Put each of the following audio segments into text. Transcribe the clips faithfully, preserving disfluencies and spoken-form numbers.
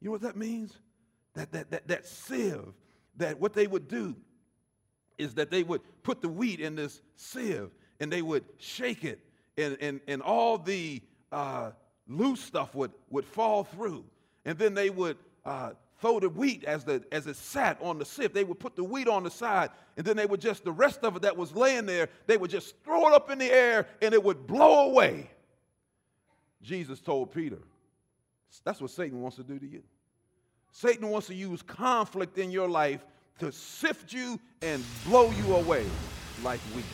You know what that means? That, that, that, that sieve, that what they would do is that they would put the wheat in this sieve and they would shake it, and, and, and all the uh, loose stuff would, would fall through. And then they would uh, throw the wheat as, the, as it sat on the sieve. They would put the wheat on the side, and then they would just, the rest of it that was laying there, they would just throw it up in the air and it would blow away. Jesus told Peter, that's what Satan wants to do to you. Satan wants to use conflict in your life to sift you and blow you away like wheat.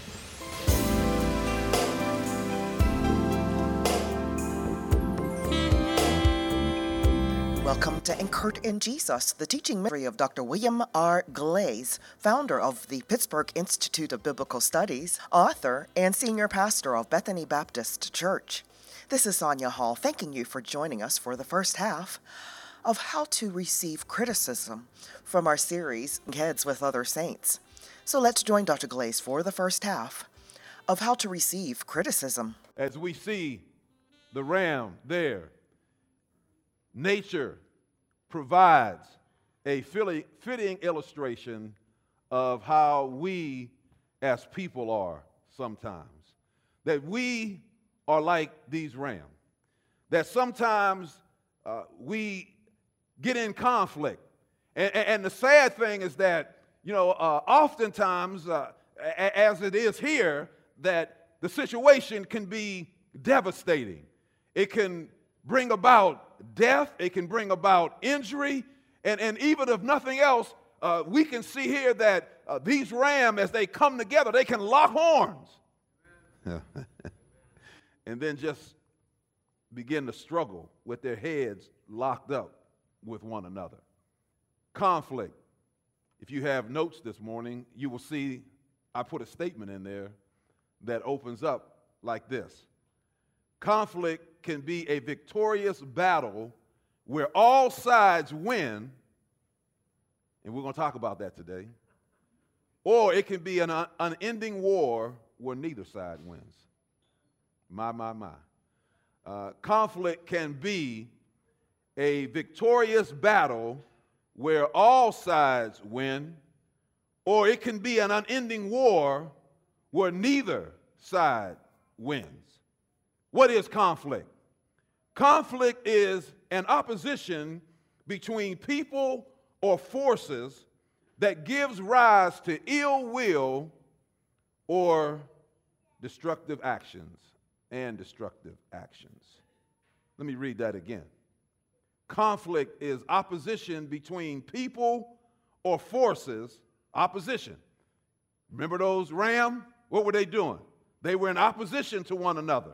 Welcome to Anchored in Jesus, the teaching ministry of Doctor William R. Glaze, founder of the Pittsburgh Institute of Biblical Studies, author, and senior pastor of Bethany Baptist Church. This is Sonia Hall, thanking you for joining us for the first half of How to Receive Criticism from our series, Heads with Other Saints. So let's join Doctor Glaze for the first half of How to Receive Criticism. As we see the ram there, nature provides a fitting illustration of how we as people are sometimes. That we are like these rams. That sometimes uh, we get in conflict. And, and the sad thing is that, you know, uh, oftentimes, uh, as it is here, that the situation can be devastating. It can bring about death. It can bring about injury. And, and even if nothing else, uh, we can see here that uh, these rams, as they come together, they can lock horns. And then just begin to struggle with their heads locked up with one another. Conflict. If you have notes this morning, you will see I put a statement in there that opens up like this. Conflict can be a victorious battle where all sides win, and we're going to talk about that today, or it can be an un- unending war where neither side wins. My, my, my. Uh, conflict can be a victorious battle where all sides win, or it can be an unending war where neither side wins. What is conflict? Conflict is an opposition between people or forces that gives rise to ill will or destructive actions and destructive actions. Let me read that again. Conflict is opposition between people or forces, opposition. Remember those rams? What were they doing? They were in opposition to one another.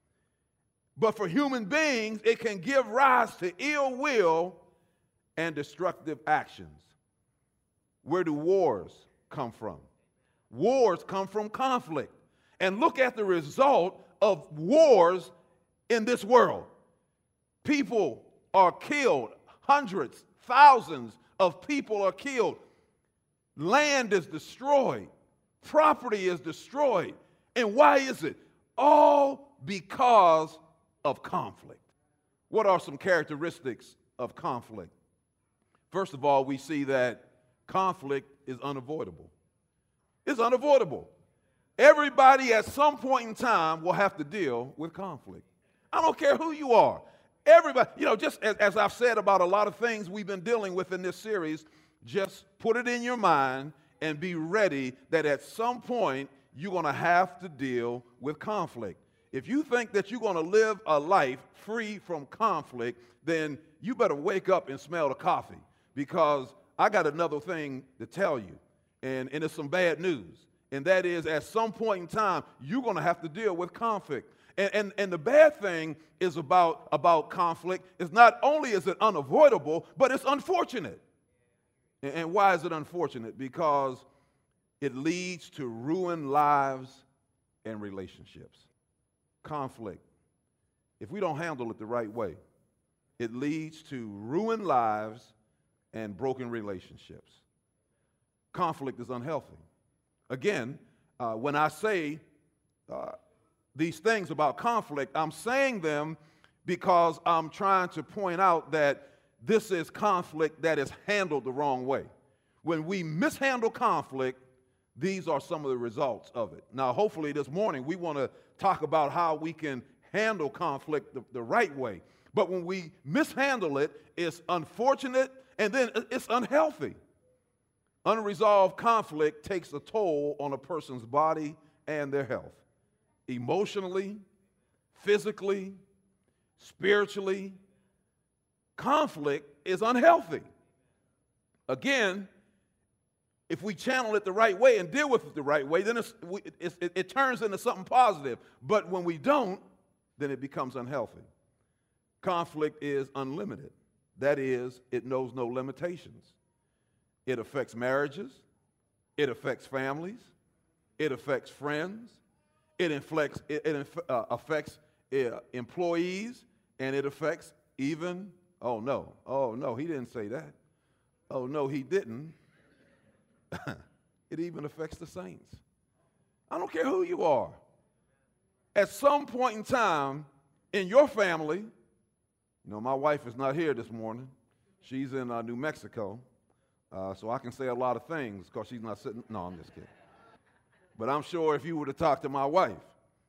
But for human beings, it can give rise to ill will and destructive actions. Where do wars come from? Wars come from conflict. And look at the result of wars in this world. People are killed. Hundreds, thousands of people are killed. Land is destroyed. Property is destroyed. And why is it? All because of conflict. What are some characteristics of conflict? First of all, we see that conflict is unavoidable. It's unavoidable. Everybody at some point in time will have to deal with conflict. I don't care who you are. Everybody, you know, just as, as I've said about a lot of things we've been dealing with in this series, just put it in your mind and be ready that at some point you're going to have to deal with conflict. If you think that you're going to live a life free from conflict, then you better wake up and smell the coffee, because I got another thing to tell you, and, and it's some bad news. And that is, at some point in time, you're going to have to deal with conflict. And, and, and the bad thing is about, about conflict is not only is it unavoidable, but it's unfortunate. And, and why is it unfortunate? Because it leads to ruined lives and relationships. Conflict, if we don't handle it the right way, it leads to ruined lives and broken relationships. Conflict is unhealthy. Again, uh, when I say uh, these things about conflict, I'm saying them because I'm trying to point out that this is conflict that is handled the wrong way. When we mishandle conflict, these are some of the results of it. Now, hopefully this morning we want to talk about how we can handle conflict the, the right way. But when we mishandle it, it's unfortunate and then it's unhealthy. Unresolved conflict takes a toll on a person's body and their health, emotionally, physically, spiritually. Conflict is unhealthy. Again, if we channel it the right way and deal with it the right way, then it's, it's, it, it turns into something positive. But when we don't, then it becomes unhealthy. Conflict is unlimited. That is, it knows no limitations. It affects marriages. It affects families. It affects friends. It, inflects, it, it uh, affects uh, employees. And it affects even, oh no, oh no, he didn't say that. Oh no, he didn't. It even affects the saints. I don't care who you are. At some point in time in your family, you know, my wife is not here this morning. She's in uh, New Mexico, uh, so I can say a lot of things because she's not sitting. No, I'm just kidding. But I'm sure if you were to talk to my wife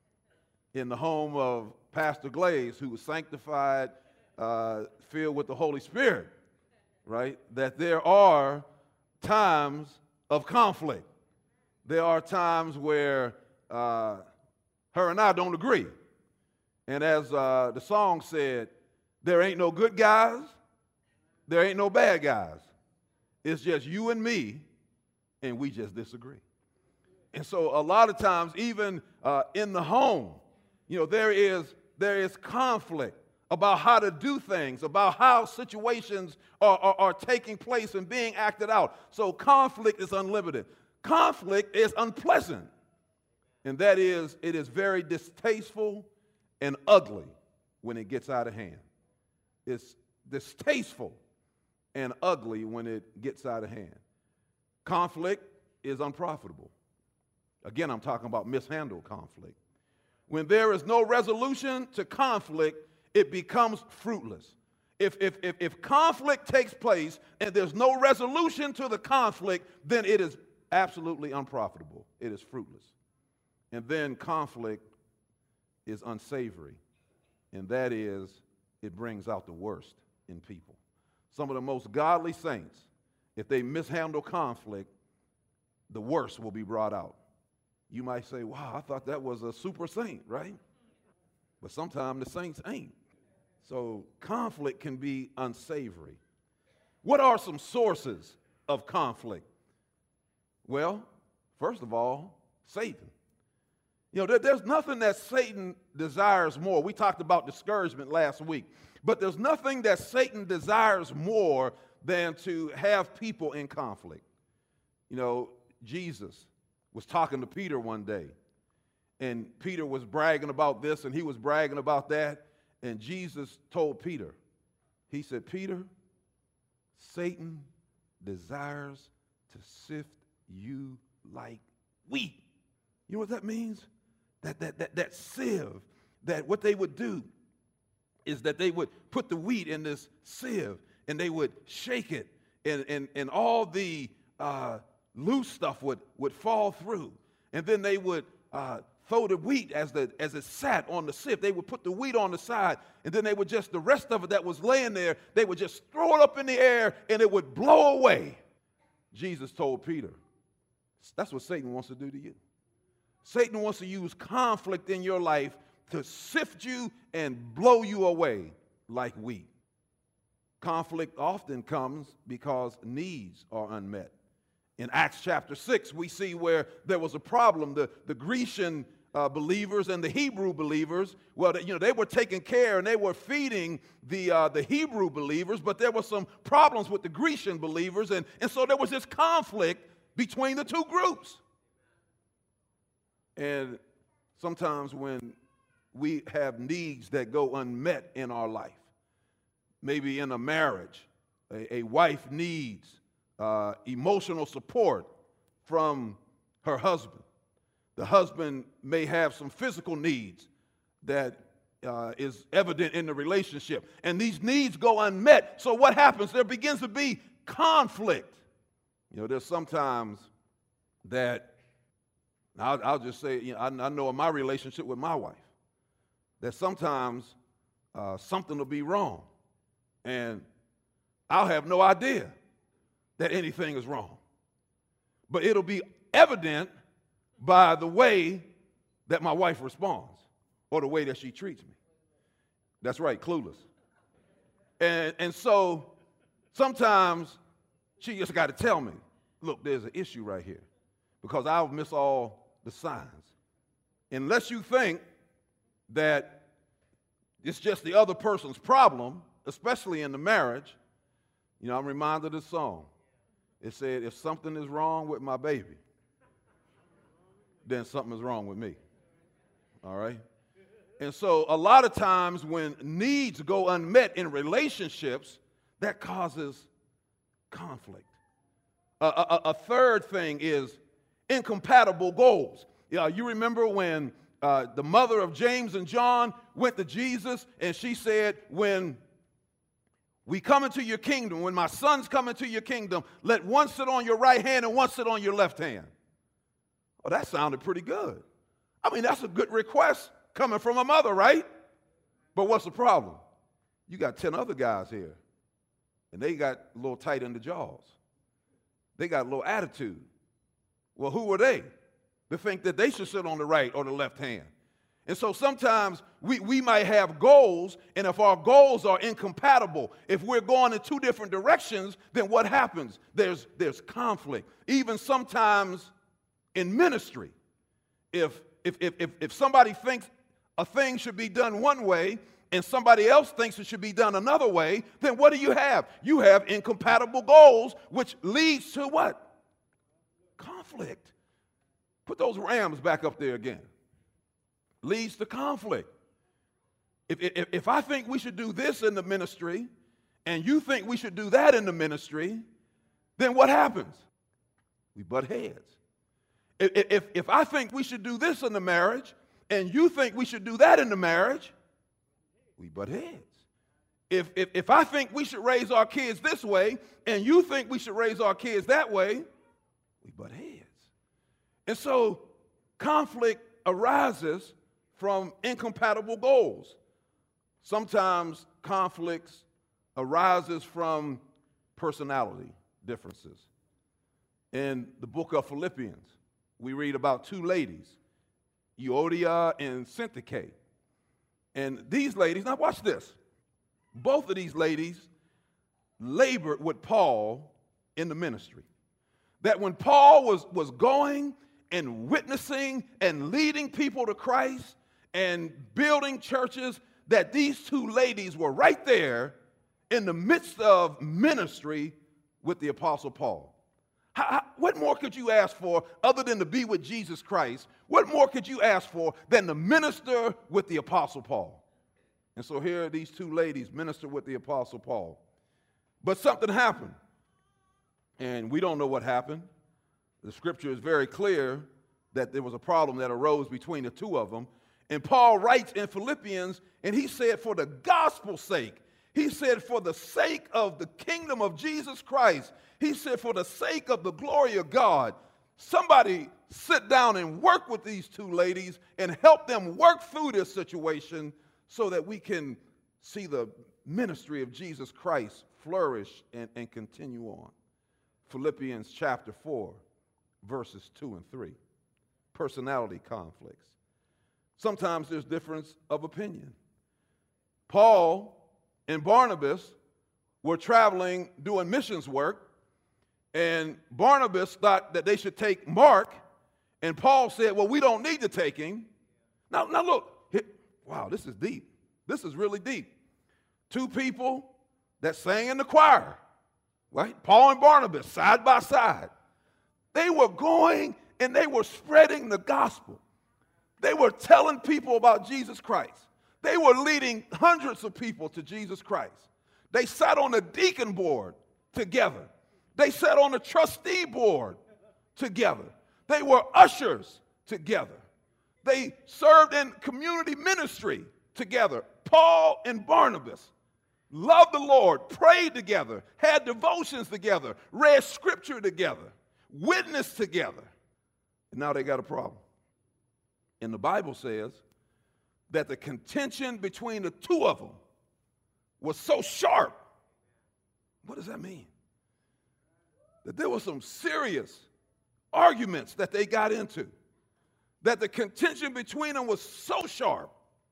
in the home of Pastor Glaze, who was sanctified, uh, filled with the Holy Spirit, right, that there are times of conflict. There are times where uh, her and I don't agree. And as uh, the song said, there ain't no good guys, there ain't no bad guys. It's just you and me, and we just disagree. And so a lot of times, even uh, in the home, you know, there is, there is conflict about how to do things, about how situations are, are, are taking place and being acted out. So conflict is unlimited. Conflict is unpleasant. And that is, it is very distasteful and ugly when it gets out of hand. It's distasteful and ugly when it gets out of hand. Conflict is unprofitable. Again, I'm talking about mishandled conflict. When there is no resolution to conflict, it becomes fruitless. If, if, if, if conflict takes place and there's no resolution to the conflict, then it is absolutely unprofitable. It is fruitless. And then conflict is unsavory, and that is, it brings out the worst in people. Some of the most godly saints, if they mishandle conflict, the worst will be brought out. You might say, wow, I thought that was a super saint, right? But sometimes the saints ain't. So conflict can be unsavory. What are some sources of conflict? Well, first of all, Satan. You know, there, there's nothing that Satan desires more. We talked about discouragement last week. But there's nothing that Satan desires more than to have people in conflict. You know, Jesus was talking to Peter one day, and Peter was bragging about this, and he was bragging about that. And Jesus told Peter, he said, Peter, Satan desires to sift you like wheat. You know what that means? That, that, that, that sieve, that what they would do is that they would put the wheat in this sieve, and they would shake it, and, and, and all the uh, loose stuff would, would fall through. And then they would uh, throw the wheat as, the, as it sat on the sieve. They would put the wheat on the side, and then they would just, the rest of it that was laying there, they would just throw it up in the air, and it would blow away. Jesus told Peter, that's what Satan wants to do to you. Satan wants to use conflict in your life to sift you and blow you away like wheat. Conflict often comes because needs are unmet. In Acts chapter six, we see where there was a problem. The, the Grecian uh, believers and the Hebrew believers, well, you know, they were taking care and they were feeding the, uh, the Hebrew believers, but there were some problems with the Grecian believers, and, and so there was this conflict between the two groups. And sometimes when we have needs that go unmet in our life, maybe in a marriage, a, a wife needs uh, emotional support from her husband. The husband may have some physical needs that uh, is evident in the relationship. And these needs go unmet. So what happens? There begins to be conflict. You know, there's sometimes that, I'll, I'll just say, you know, I, I know in my relationship with my wife, that sometimes uh, something will be wrong. And I'll have no idea that anything is wrong. But it'll be evident by the way that my wife responds or the way that she treats me. That's right, clueless. And, and so sometimes she just got to tell me, look, there's an issue right here, because I'll miss all the signs. Unless you think that it's just the other person's problem, especially in the marriage, you know, I'm reminded of the song. It said, if something is wrong with my baby, then something is wrong with me. All right? And so a lot of times when needs go unmet in relationships, that causes conflict. A, a, a third thing is incompatible goals. Yeah, you remember when uh, the mother of James and John went to Jesus and she said, when we come into your kingdom, when my sons come into your kingdom, let one sit on your right hand and one sit on your left hand. Well, that sounded pretty good. I mean, that's a good request coming from a mother, right? But what's the problem? You got ten other guys here, and they got a little tight in the jaws. They got a little attitude. Well, who are they to think that they should sit on the right or the left hand? And so sometimes we, we might have goals, and if our goals are incompatible, if we're going in two different directions, then what happens? There's, there's conflict. Even sometimes in ministry, if, if, if, if, if somebody thinks a thing should be done one way and somebody else thinks it should be done another way, then what do you have? You have incompatible goals, which leads to what? Conflict. Put those rams back up there again. Leads to conflict. If, if, if I think we should do this in the ministry and you think we should do that in the ministry, then what happens? We butt heads. If, if, if I think we should do this in the marriage and you think we should do that in the marriage, we butt heads. If, if, if I think we should raise our kids this way and you think we should raise our kids that way, we butt heads. And so conflict arises from incompatible goals. Sometimes conflicts arises from personality differences. In the book of Philippians, we read about two ladies, Euodia and Syntyche. And these ladies, now watch this. Both of these ladies labored with Paul in the ministry. That when Paul was, was going and witnessing and leading people to Christ and building churches, that these two ladies were right there in the midst of ministry with the Apostle Paul. How, how, what more could you ask for other than to be with Jesus Christ? What more could you ask for than to minister with the Apostle Paul? And so here these two ladies minister with the Apostle Paul. But something happened, and we don't know what happened. The scripture is very clear that there was a problem that arose between the two of them. And Paul writes in Philippians, and he said, for the gospel's sake, he said, for the sake of the kingdom of Jesus Christ, he said, for the sake of the glory of God, somebody sit down and work with these two ladies and help them work through this situation so that we can see the ministry of Jesus Christ flourish and, and continue on. Philippians chapter four, verses two and three. Personality conflicts. Sometimes there's difference of opinion. Paul and Barnabas were traveling doing missions work, and Barnabas thought that they should take Mark, and Paul said, well, we don't need to take him. Now, now look, wow, this is deep. This is really deep. Two people that sang in the choir, right? Paul and Barnabas, side by side. They were going and they were spreading the gospel. They were telling people about Jesus Christ. They were leading hundreds of people to Jesus Christ. They sat on the deacon board together. They sat on the trustee board together. They were ushers together. They served in community ministry together. Paul and Barnabas loved the Lord, prayed together, had devotions together, read scripture together, witnessed together. And now they got a problem. And the Bible says that the contention between the two of them was so sharp. What does that mean? That there were some serious arguments that they got into. That the contention between them was so sharp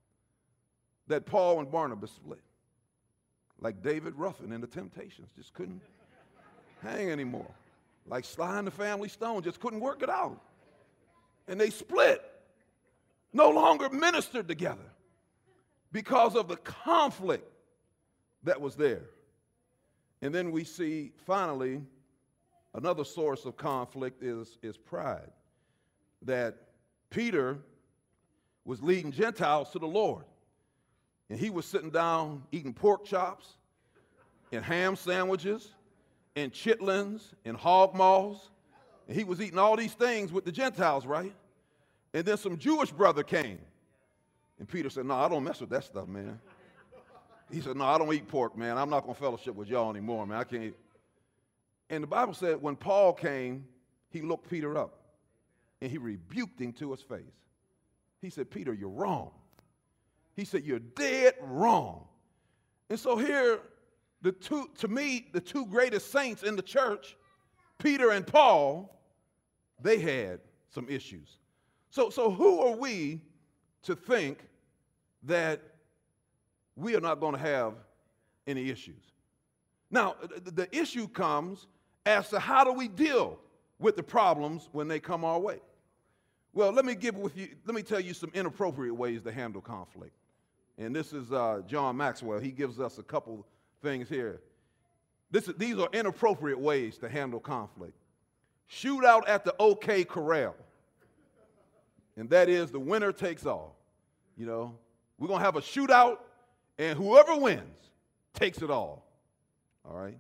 that Paul and Barnabas split. Like David Ruffin in the Temptations, just couldn't hang anymore. Like Sly and the Family Stone, just couldn't work it out. And they split. No longer ministered together because of the conflict that was there. And then we see, finally, another source of conflict is, is pride. That Peter was leading Gentiles to the Lord. And he was sitting down eating pork chops and ham sandwiches and chitlins and hog maws. And he was eating all these things with the Gentiles, right? And then some Jewish brother came. And Peter said, no, I don't mess with that stuff, man. He said, no, I don't eat pork, man. I'm not going to fellowship with y'all anymore, man. I can't. And the Bible said when Paul came, he looked Peter up. And he rebuked him to his face. He said, Peter, you're wrong. He said, you're dead wrong. And so here, the two, to me, the two greatest saints in the church, Peter and Paul, they had some issues. So, so who are we to think that we are not going to have any issues? Now, the, the issue comes as to how do we deal with the problems when they come our way. Well, let me give with you, let me tell you some inappropriate ways to handle conflict. And this is uh, John Maxwell. He gives us a couple things here. This, these are inappropriate ways to handle conflict. Shootout at the OK Corral. And that is the winner takes all. You know, we're going to have a shootout, and whoever wins takes it all. All right?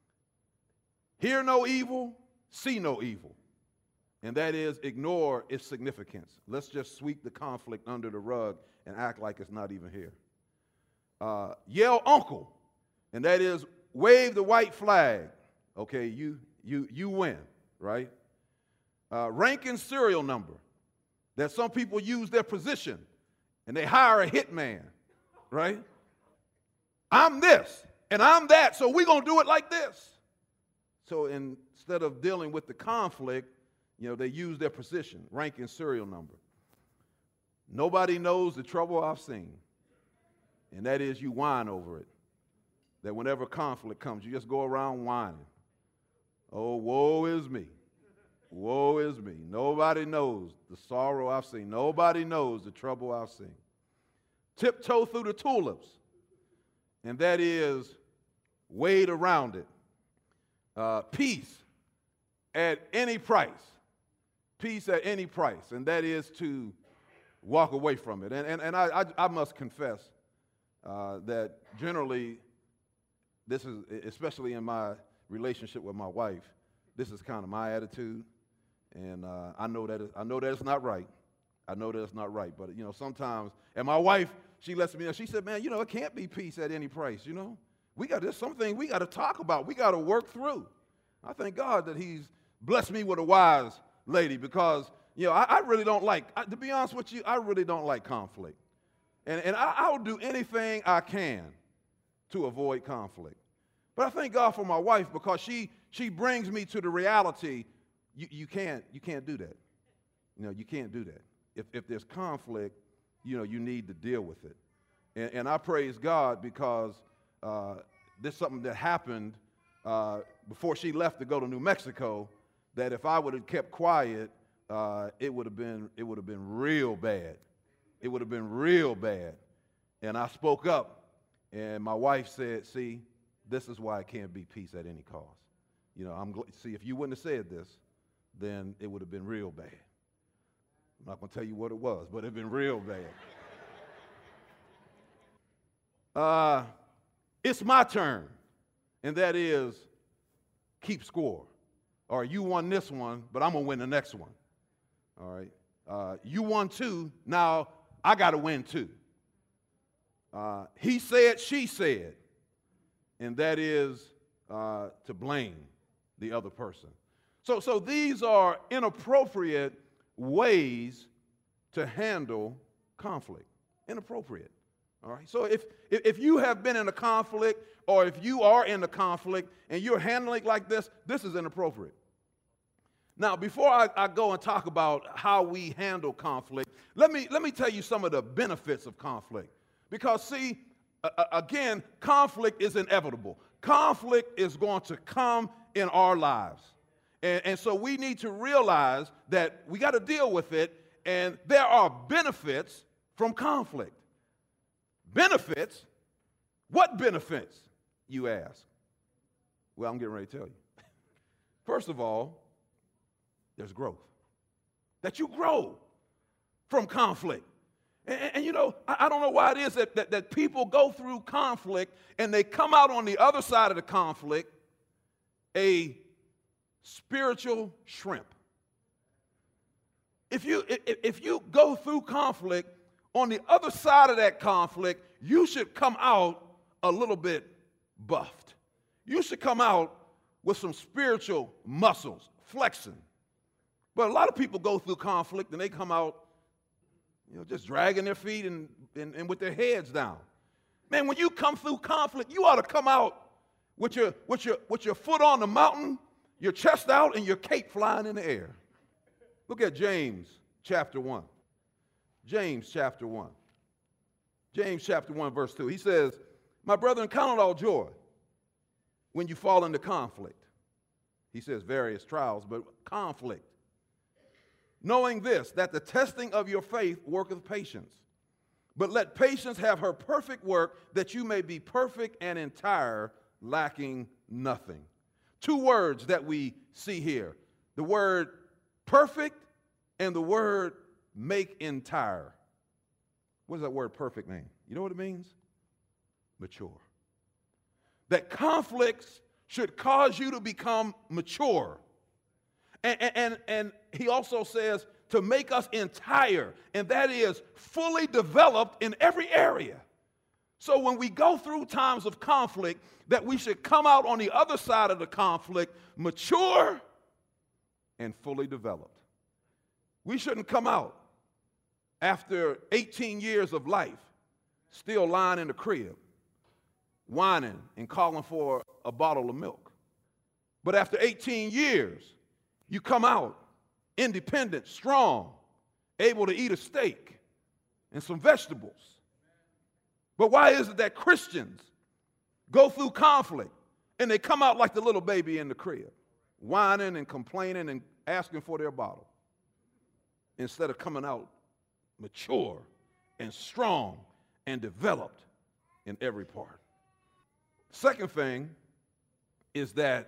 Hear no evil, see no evil. And that is ignore its significance. Let's just sweep the conflict under the rug and act like it's not even here. Uh, yell uncle, and that is wave the white flag. Okay, you you you win, right? Uh, rank and serial number. That some people use their position and they hire a hitman, right? I'm this and I'm that, so we're gonna do it like this. So instead of dealing with the conflict, you know, they use their position, rank and serial number. Nobody knows the trouble I've seen, and that is you whine over it. That whenever conflict comes, you just go around whining. Oh, woe is me. Woe is me. Nobody knows the sorrow I've seen. Nobody knows the trouble I've seen. Tiptoe through the tulips, and that is wade around it. Uh, peace at any price. Peace at any price, and that is to walk away from it. And, and, and I, I, I must confess uh, that generally, this is, especially in my relationship with my wife, this is kind of my attitude. And uh, I know that it, I know that it's not right. I know that it's not right. But, you know, sometimes, and my wife, she lets me know, she said, man, you know, it can't be peace at any price, you know. We got, there's something we got to talk about. We got to work through. I thank God that he's blessed me with a wise lady because, you know, I, I really don't like, I, to be honest with you, I really don't like conflict. And, and I, I will do anything I can to avoid conflict. But I thank God for my wife because she she brings me to the reality, you, you can't you can't do that. You know, you can't do that. If if there's conflict, you know, you need to deal with it. And, and I praise God because uh, this is something that happened uh, before she left to go to New Mexico, that if I would have kept quiet, uh, it would have been it would have been real bad. It would have been real bad. And I spoke up, and my wife said, see, this is why it can't be peace at any cost. You know, I'm gl- see, if you wouldn't have said this, then it would have been real bad. I'm not going to tell you what it was, but it would have been real bad. uh, it's my turn, and that is keep score. All right, you won this one, but I'm going to win the next one. All right, uh, you won two, now I got to win two. uh, he said, she said, and that is uh, to blame the other person. So, so these are inappropriate ways to handle conflict. Inappropriate. All right. So if, if you have been in a conflict, or if you are in a conflict and you're handling it like this, this is inappropriate. Now, before I, I go and talk about how we handle conflict, let me, let me tell you some of the benefits of conflict. Because, see, uh, again, conflict is inevitable. Conflict is going to come in our lives. And, and so we need to realize that we got to deal with it, and there are benefits from conflict. Benefits? What benefits, you ask? Well, I'm getting ready to tell you. First of all, there's growth. That you grow from conflict. And, and, and you know, I, I don't know why it is that, that, that people go through conflict and they come out on the other side of the conflict a spiritual shrimp. If you, if, if you go through conflict, on the other side of that conflict, you should come out a little bit buffed. You should come out with some spiritual muscles, flexing. But a lot of people go through conflict and they come out, you know, just dragging their feet and, and, and with their heads down. Man, when you come through conflict, you ought to come out with your, with your, with your foot on the mountain, your chest out, and your cape flying in the air. Look at James chapter one. James chapter one. James chapter one, verse two. He says, my brethren, count it all joy when you fall into conflict. He says various trials, but conflict. Knowing this, that the testing of your faith worketh patience. But let patience have her perfect work, that you may be perfect and entire, lacking nothing. Two words that we see here. The word perfect and the word make entire. What does that word perfect mean? You know what it means? Mature. That conflicts should cause you to become mature. And, and, and he also says to make us entire, and that is fully developed in every area. So when we go through times of conflict, that we should come out on the other side of the conflict mature and fully developed. We shouldn't come out after eighteen years of life still lying in the crib, whining and calling for a bottle of milk. But after eighteen years, you come out independent, strong, able to eat a steak and some vegetables. But why is it that Christians go through conflict and they come out like the little baby in the crib, whining and complaining and asking for their bottle, instead of coming out mature and strong and developed in every part? Second thing is that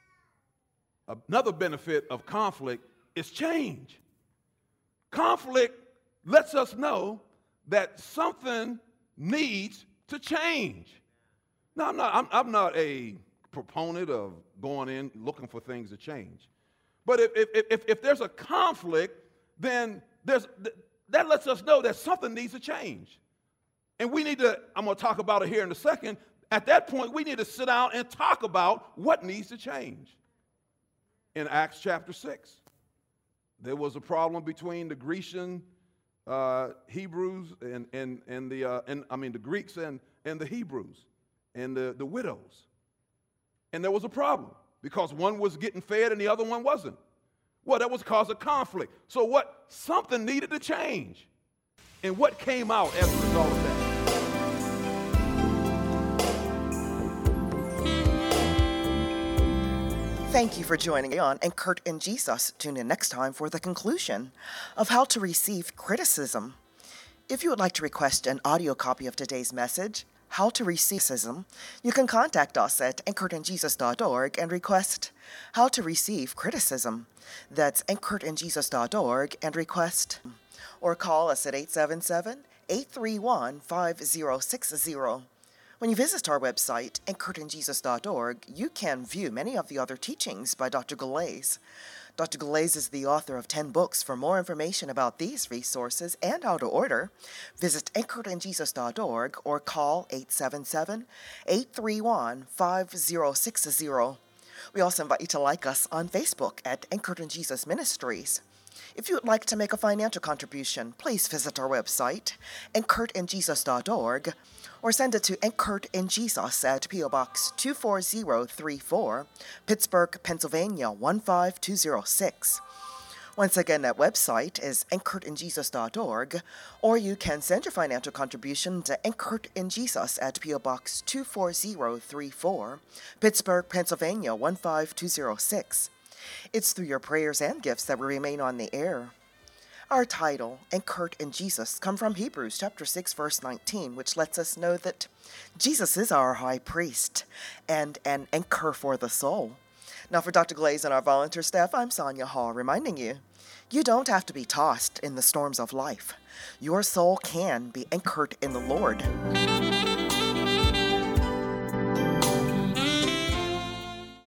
another benefit of conflict is change. Conflict lets us know that something needs to change. Now, I'm not, I'm, I'm not a proponent of going in looking for things to change. But if, if, if, if there's a conflict, then there's, that lets us know that something needs to change. And we need to, I'm going to talk about it here in a second. At that point, we need to sit down and talk about what needs to change. In Acts chapter six, there was a problem between the Grecian uh, Hebrews and, and, and the, uh, and, I mean, the Greeks and, and the Hebrews and the, the widows. And there was a problem because one was getting fed and the other one wasn't. Well, that was cause of conflict. So what? Something needed to change. And what came out as a result of that? Thank you for joining me on And Kurt and Jesus. Tune in next time for the conclusion of how to receive criticism. If you would like to request an audio copy of today's message, How to Receive Criticism, you can contact us at anchored in jesus dot org and request How to Receive Criticism. That's anchored in jesus dot org and request, or call us at eight seven seven, eight three one, five zero six zero. When you visit our website, anchored in jesus dot org, you can view many of the other teachings by Doctor Galais. Doctor Glaze is the author of ten books. For more information about these resources and how to order, visit anchored in jesus dot org or call eight seven seven, eight three one, five zero six zero. We also invite you to like us on Facebook at Anchored in Jesus Ministries. If you would like to make a financial contribution, please visit our website, anchored in jesus dot org, or send it to Anchored in Jesus at P O Box two four zero three four, Pittsburgh, Pennsylvania one five two zero six. Once again, that website is anchored in jesus dot org, or you can send your financial contribution to Anchored in Jesus at P O Box two four zero three four, Pittsburgh, Pennsylvania one five two zero six. It's through your prayers and gifts that we remain on the air. Our title, Anchored in Jesus, comes from Hebrews chapter six, verse nineteen, which lets us know that Jesus is our high priest and an anchor for the soul. Now, for Doctor Glaze and our volunteer staff, I'm Sonia Hall, reminding you, you don't have to be tossed in the storms of life. Your soul can be anchored in the Lord.